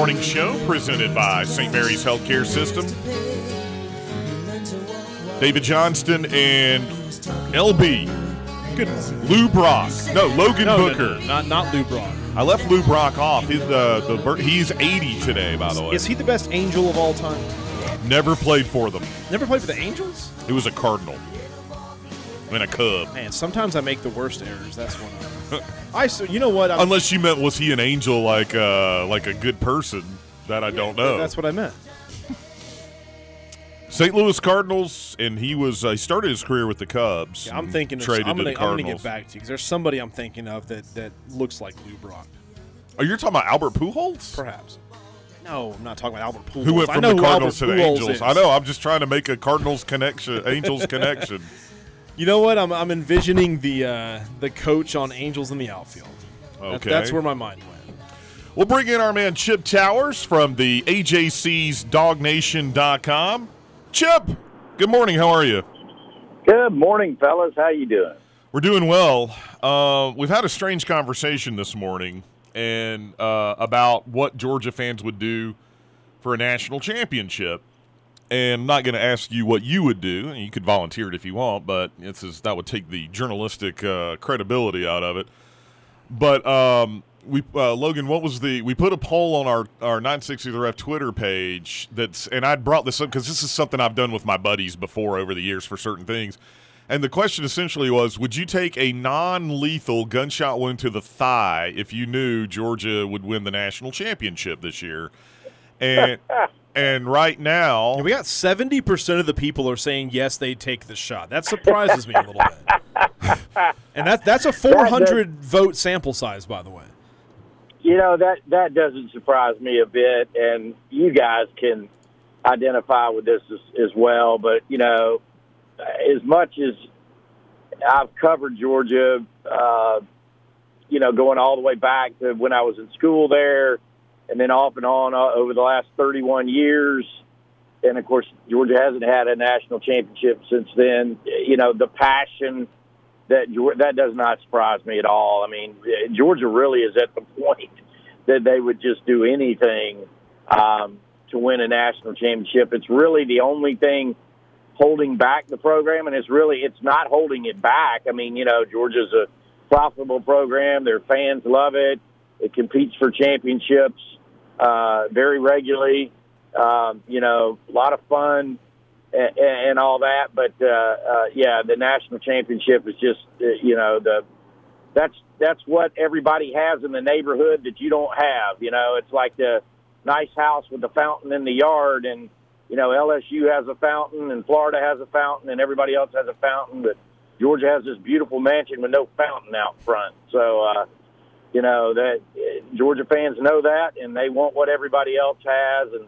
Morning Show presented by St. Mary's Healthcare System. David Johnston and LB. Good. Lou Brock. No, Logan Booker. No, not Lou Brock. I left Lou Brock off. He's 80 today, by the way. Is he the best Angel of all time? Never played for them. Never played for the Angels? He was a Cardinal and a Cub. Man, sometimes I make the worst errors. That's one. You know what? Unless you meant, was he an angel like a good person? That I don't know. That's what I meant. St. Louis Cardinals, and he started his career with the Cubs. Yeah, I'm thinking of, I'm going to get back to you because there's somebody I'm thinking of that looks like Lou Brock. Oh, you're talking about Albert Pujols? Perhaps. No, I'm not talking about Albert Pujols. Who went from the Cardinals to the Angels? Is. I know. I'm just trying to make a Cardinals connection, Angels connection. You know what? I'm envisioning the coach on Angels in the outfield. Okay. That's where my mind went. We'll bring in our man Chip Towers from the AJC's DogNation.com. Chip, good morning. How are you? Good morning, fellas. How you doing? We're doing well. We've had a strange conversation this morning and about what Georgia fans would do for a national championship. And I'm not going to ask you what you would do. You could volunteer it if you want, but that would take the journalistic credibility out of it. But Logan, we put a poll on our 960 The Ref Twitter page and I brought this up because this is something I've done with my buddies before over the years for certain things. And the question essentially was, would you take a non-lethal gunshot wound to the thigh if you knew Georgia would win the national championship this year? And right now, we got 70% of the people are saying yes, they'd take the shot. That surprises me a little bit. And that's a 400 vote sample size, by the way. You know, that doesn't surprise me a bit, and you guys can identify with this as well. But, you know, as much as I've covered Georgia, going all the way back to when I was in school there, and then off and on over the last 31 years. And, of course, Georgia hasn't had a national championship since then. You know, the passion, that does not surprise me at all. I mean, Georgia really is at the point that they would just do anything to win a national championship. It's really the only thing holding back the program, and it's not holding it back. I mean, you know, Georgia's a profitable program. Their fans love it. It competes for championships very regularly. A lot of fun and all that. But, the national championship is just, that's what everybody has in the neighborhood that you don't have. You know, it's like the nice house with the fountain in the yard, and, you know, LSU has a fountain and Florida has a fountain and everybody else has a fountain, but Georgia has this beautiful mansion with no fountain out front. So, that Georgia fans know that, and they want what everybody else has, and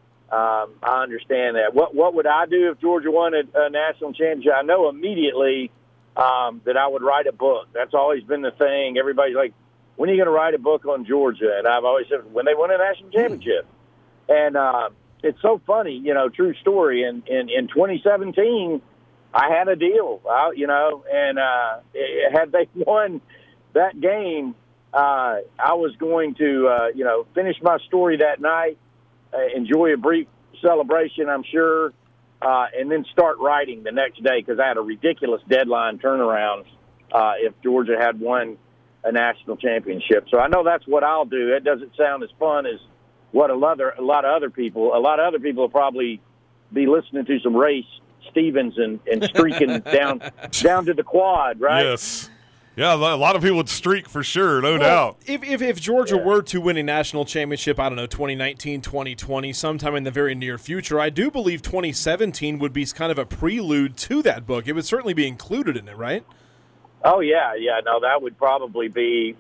I understand that. What would I do if Georgia won a national championship? I know immediately that I would write a book. That's always been the thing. Everybody's like, when are you going to write a book on Georgia? And I've always said, when they win a national championship. And it's so funny, true story. In 2017, I had a deal, and had they won that game, I was going to, finish my story that night, enjoy a brief celebration, I'm sure, and then start writing the next day because I had a ridiculous deadline turnaround if Georgia had won a national championship. So I know that's what I'll do. It doesn't sound as fun as what a lot of other people will probably be listening to some Ray Stevens and streaking down to the quad, right? Yes. Yeah, a lot of people would streak for sure, no doubt. If Georgia were to win a national championship, I don't know, 2019, 2020, sometime in the very near future, I do believe 2017 would be kind of a prelude to that book. It would certainly be included in it, right? Oh, yeah. No, that would probably be,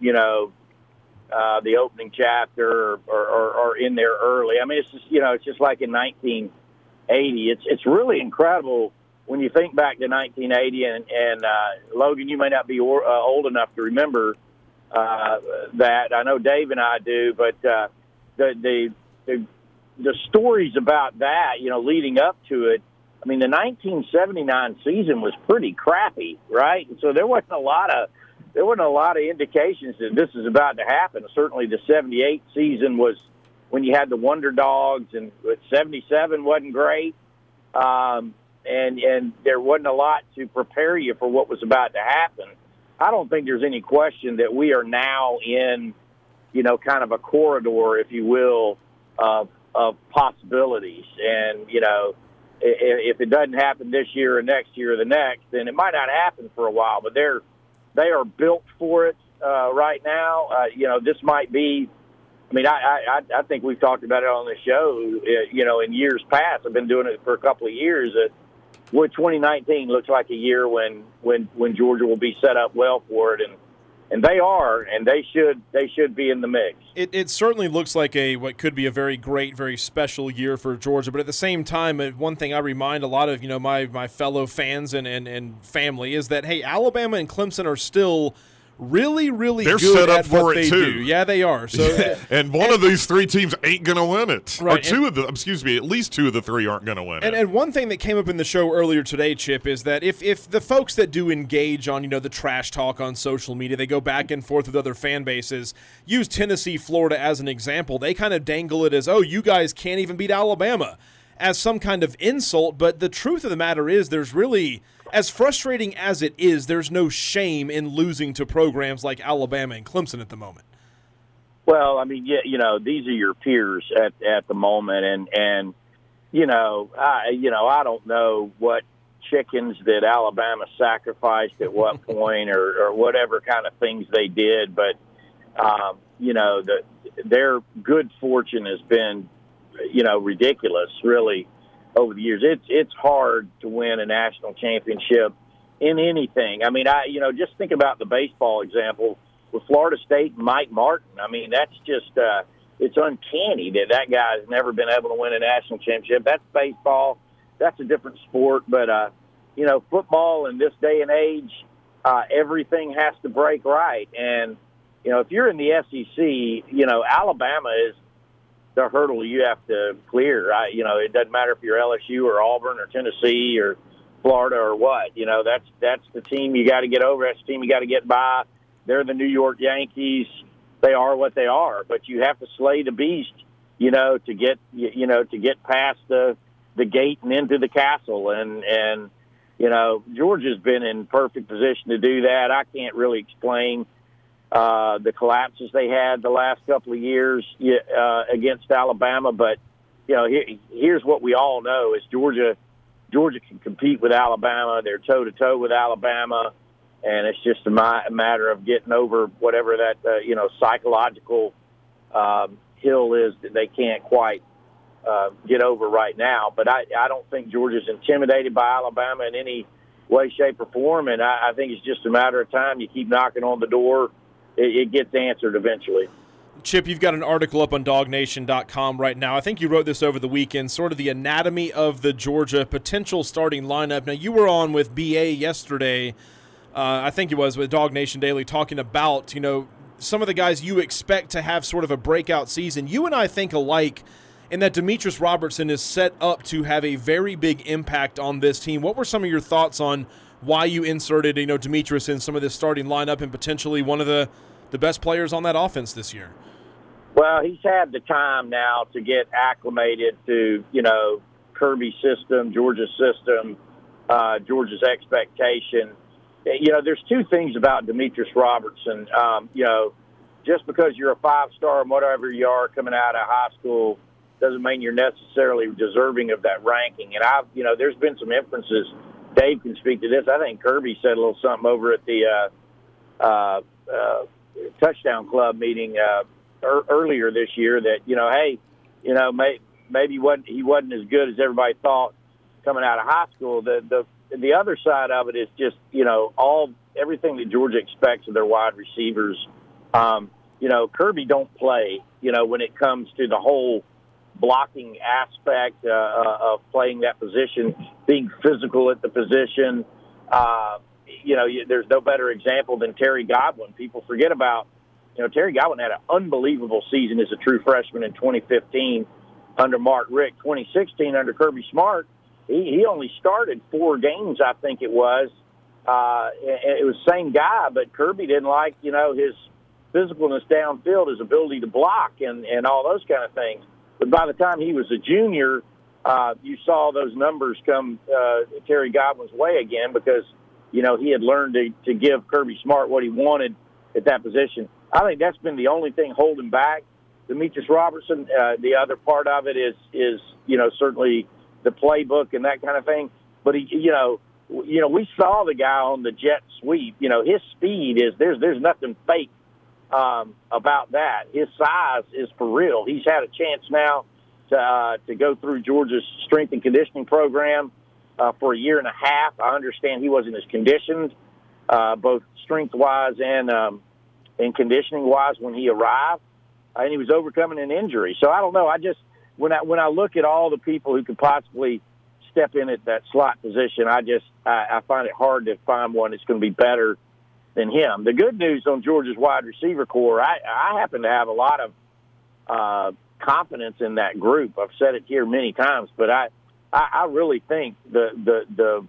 the opening chapter or in there early. I mean, it's just like in 1980. It's really incredible when you think back to 1980, and Logan, you may not be old enough to remember that. I know Dave and I do, but the stories about that, leading up to it. I mean, the 1979 season was pretty crappy, right? And so there wasn't a lot of indications that this is about to happen. Certainly, the 78 season was when you had the Wonder Dogs, and 77 wasn't great. And there wasn't a lot to prepare you for what was about to happen. I don't think there's any question that we are now in, kind of a corridor, if you will, of possibilities. And, if it doesn't happen this year or next year or the next, then it might not happen for a while. But they are built for it right now. This might be. I mean, I think we've talked about it on the show. In years past, I've been doing it for a couple of years. What 2019 looks like a year when Georgia will be set up well for it, and they are, and they should be in the mix. It certainly looks like what could be a very great, very special year for Georgia. But at the same time, one thing I remind a lot of my fellow fans and family is that, hey, Alabama and Clemson are still really, really They're good set up at for what it they too. do. Yeah, they are. So, and one of these three teams ain't going to win it. Right, Or at least two of the three aren't going to win it. And one thing that came up in the show earlier today, Chip, is that if the folks that do engage on, the trash talk on social media, they go back and forth with other fan bases, use Tennessee, Florida as an example, they kind of dangle it as, oh, you guys can't even beat Alabama, as some kind of insult. But the truth of the matter is there's really, as frustrating as it is, there's no shame in losing to programs like Alabama and Clemson at the moment. Well, I mean, these are your peers at the moment, and I don't know what chickens that Alabama sacrificed at what point or whatever kind of things they did, but their good fortune has been ridiculous, really, over the years. It's hard to win a national championship in anything. I mean, just think about the baseball example with Florida State and Mike Martin. I mean, that's just it's uncanny that guy has never been able to win a national championship. That's baseball. That's a different sport. But, football in this day and age, everything has to break right. And, if you're in the SEC, Alabama is the hurdle you have to clear. It doesn't matter if you're LSU or Auburn or Tennessee or Florida or what. That's the team you got to get over. That's the team you got to get by. They're the New York Yankees. They are what they are. But you have to slay the beast, to get past the gate and into the castle. And Georgia's been in perfect position to do that. I can't really explain the collapses they had the last couple of years against Alabama. But, here's what we all know is Georgia can compete with Alabama. They're toe-to-toe with Alabama, and it's just a matter of getting over whatever that, psychological hill is that they can't quite get over right now. But I don't think Georgia's intimidated by Alabama in any way, shape, or form, and I think it's just a matter of time. You keep knocking on the door, it gets answered eventually. Chip, you've got an article up on DogNation.com right now. I think you wrote this over the weekend, sort of the anatomy of the Georgia potential starting lineup. Now, you were on with BA yesterday, I think it was, with Dog Nation Daily, talking about, some of the guys you expect to have sort of a breakout season. You and I think alike in that Demetrius Robertson is set up to have a very big impact on this team. What were some of your thoughts on why you inserted, Demetrius in some of this starting lineup and potentially one of the best players on that offense this year? Well, he's had the time now to get acclimated to, Kirby's system, Georgia's system, Georgia's expectation. There's two things about Demetrius Robertson. Just because you're a five-star and whatever you are coming out of high school doesn't mean you're necessarily deserving of that ranking. And there's been some inferences. Dave can speak to this. I think Kirby said a little something over at the Touchdown Club meeting earlier this year that, maybe he wasn't as good as everybody thought coming out of high school. The other side of it is just, everything that Georgia expects of their wide receivers. Kirby don't play, when it comes to the whole blocking aspect of playing that position, being physical at the position. There's no better example than Terry Godwin. People forget about, Terry Godwin had an unbelievable season as a true freshman in 2015 under Mark Richt. 2016 under Kirby Smart, he only started 4 games, I think it was. It was the same guy, but Kirby didn't like, his physicalness downfield, his ability to block, and all those kind of things. But by the time he was a junior, you saw those numbers come Terry Godwin's way again because, you know, he had learned to give Kirby Smart what he wanted at that position. I think that's been the only thing holding back Demetrius Robertson. The other part of it is you know, certainly the playbook and that kind of thing. But he, you know, we saw the guy on the jet sweep. You know, his speed is there's nothing fake about that. His size is for real. He's had a chance now to go through Georgia's strength and conditioning program for a year and a half. I understand he wasn't as conditioned, both strength-wise and conditioning-wise when he arrived, and he was overcoming an injury. So I don't know. I just when I look at all the people who could possibly step in at that slot position, I find it hard to find one that's going to be better than him. The good news on Georgia's wide receiver core, I happen to have a lot of confidence in that group. I've said it here many times, but I really think the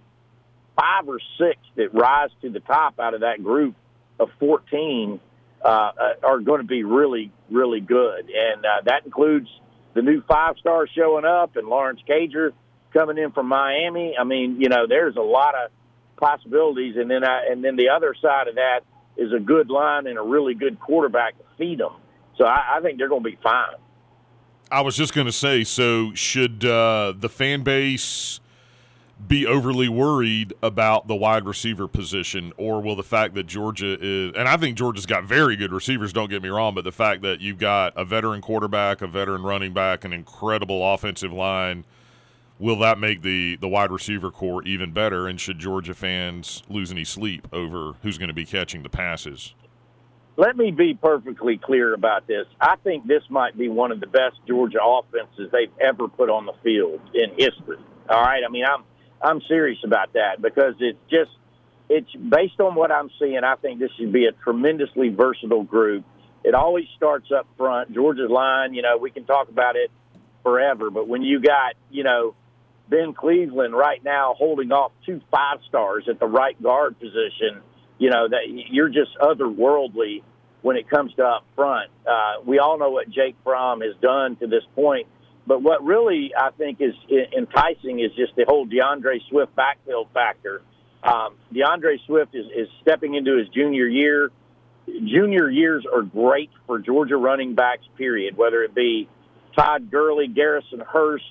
5 or 6 that rise to the top out of that group of 14 are going to be really, really good. And that includes the new 5-star showing up and Lawrence Cager coming in from Miami. I mean, you know, there's a lot of possibilities. And then the other side of that is a good line and a really good quarterback to feed them. So I think they're going to be fine. I was just going to say, so should the fan base be overly worried about the wide receiver position, or will the fact that Georgia is – and I think Georgia's got very good receivers, don't get me wrong, but the fact that you've got a veteran quarterback, a veteran running back, an incredible offensive line, will that make the wide receiver core even better, and should Georgia fans lose any sleep over who's going to be catching the passes? Let me be perfectly clear about this. I think this might be one of the best Georgia offenses they've ever put on the field in history. All right? I mean, I'm serious about that because it's based on what I'm seeing. I think this should be a tremendously versatile group. It always starts up front. Georgia's line, you know, we can talk about it forever, but when you got, you know, Ben Cleveland right now holding off 2 5-stars at the right guard position, you know, that you're just otherworldly when it comes to up front. We all know what Jake Fromm has done to this point. But what really I think is enticing is just the whole DeAndre Swift backfield factor. DeAndre Swift is stepping into his junior year. Junior years are great for Georgia running backs, period, whether it be Todd Gurley, Garrison Hurst,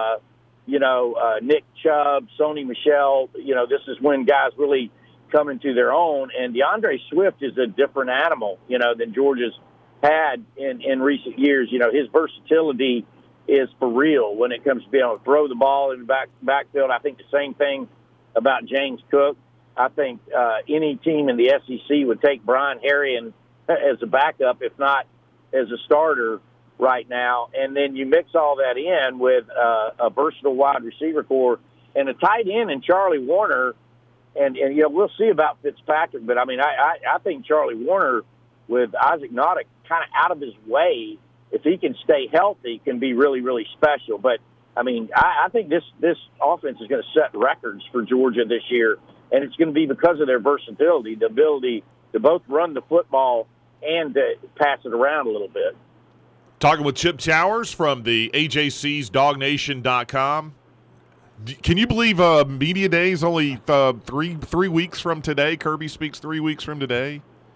Nick Chubb, Sony Michel. You know, this is when guys really come into their own. And DeAndre Swift is a different animal, you know, than Georgia's had in recent years. You know, his versatility is for real when it comes to being able to throw the ball in the backfield. I think the same thing about James Cook. I think any team in the SEC would take Brian Herrien as a backup, if not as a starter right now. And then you mix all that in with a versatile wide receiver core and a tight end in Charlie Warner. And you know, we'll see about Fitzpatrick, but I mean, I think Charlie Warner with Isaac Nautic kind of out of his way, if he can stay healthy, can be really, really special. But, I mean, I think this offense is going to set records for Georgia this year, and it's going to be because of their versatility, the ability to both run the football and to pass it around a little bit. Talking with Chip Towers from the AJC's DogNation.com. Can you believe Media Day is only 3 weeks from today? Kirby speaks 3 weeks from today.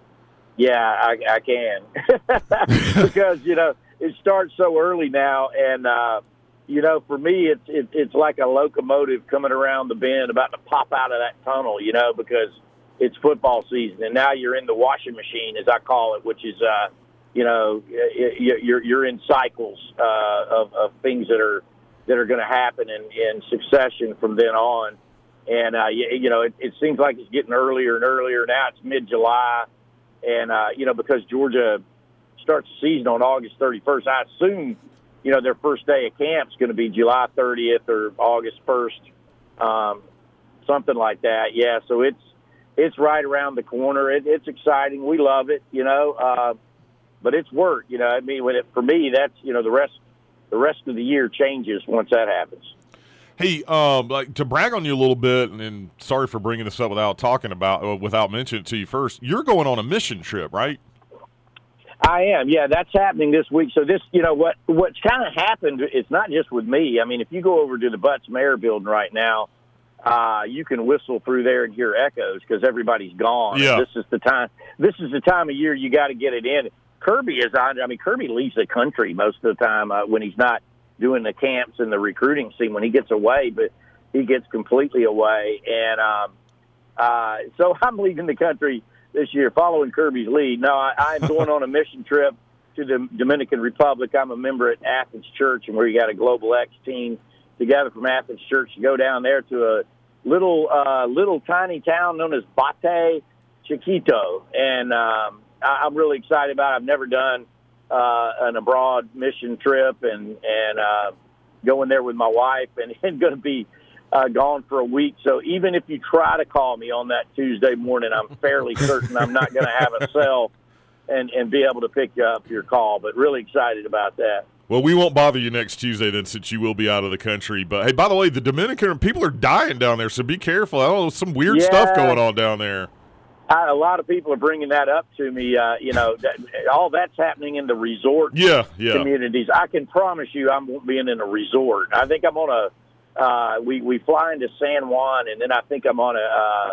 Yeah, I can. Because, you know, it starts so early now, and, you know, for me, it's like a locomotive coming around the bend about to pop out of that tunnel, you know, because it's football season, and now you're in the washing machine, as I call it, which is, you know, you're in cycles of things that are going to happen in succession from then on. And, you know, it seems like it's getting earlier and earlier. Now it's mid-July. And, you know, because Georgia starts the season on August 31st, I assume, you know, their first day of camp is going to be July 30th or August 1st, something like that. Yeah, so it's right around the corner. It's exciting. We love it, you know, but it's work. You know, I mean, for me, that's, you know, the rest of the year changes once that happens. Hey, like to brag on you a little bit, and sorry for bringing this up without mentioning it to you first. You're going on a mission trip, right? I am. Yeah, that's happening this week. So this, what's kind of happened, it's not just with me. I mean, if you go over to the Butts Mayor building right now, you can whistle through there and hear echoes because everybody's gone. Yeah. And this is the time of year you got to get it in. Kirby is on. I mean, Kirby leaves the country most of the time when he's not doing the camps and the recruiting scene. When he gets away, but he gets completely away. And so I'm leaving the country this year, following Kirby's lead. No, I'm going on a mission trip to the Dominican Republic. I'm a member at Athens Church, and we got a Global X team together from Athens Church to go down there to a little tiny town known as Bate Chiquito, and I'm really excited about it. I've never done an abroad mission trip, and going there with my wife, and going to be gone for a week. So even if you try to call me on that Tuesday morning, I'm fairly certain I'm not going to have a cell and be able to pick up your call. But really excited about that. Well, we won't bother you next Tuesday then, since you will be out of the country. But, hey, by the way, the Dominican people are dying down there, so be careful. I don't know, some weird stuff going on down there. A lot of people are bringing that up to me. All that's happening in the resort communities. I can promise you I won't be in a resort. I think I'm on we fly into San Juan, and then I think I'm on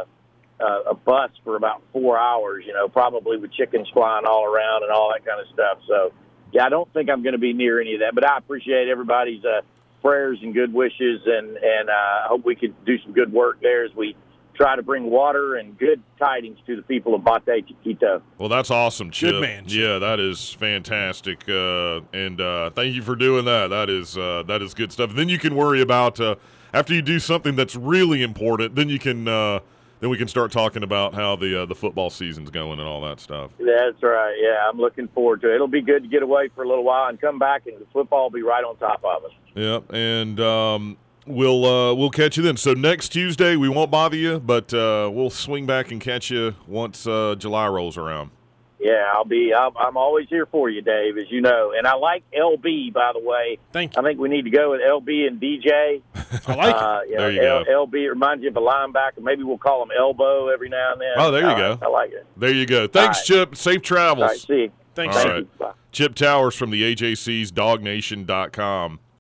a bus for about 4 hours, probably with chickens flying all around and all that kind of stuff. So, yeah, I don't think I'm going to be near any of that, but I appreciate everybody's prayers and good wishes, and I hope we can do some good work there as we try to bring water and good tidings to the people of Bate Chiquito. Well, that's awesome, Chip. Good man, Chip. Yeah, that is fantastic, and thank you for doing that. That is good stuff. And then you can worry about after you do something that's really important, then you can then we can start talking about how the football season's going and all that stuff. That's right. Yeah, I'm looking forward to it. It'll be good to get away for a little while and come back, and the football will be right on top of us. Yeah, and we'll catch you then. So next Tuesday we won't bother you, but we'll swing back and catch you once July rolls around. Yeah, I'm always here for you, Dave, as you know. And I like LB, by the way. Thank you. I think we need to go with LB and DJ. I like it. There you go. LB reminds you of a linebacker. Maybe we'll call him Elbow every now and then. Oh, there you go. I like it. There you go. Thanks, right. Chip. Safe travels. All right, see you. Thanks. All Thank right. you. Bye. Chip Towers from the AJC's DogNation.com.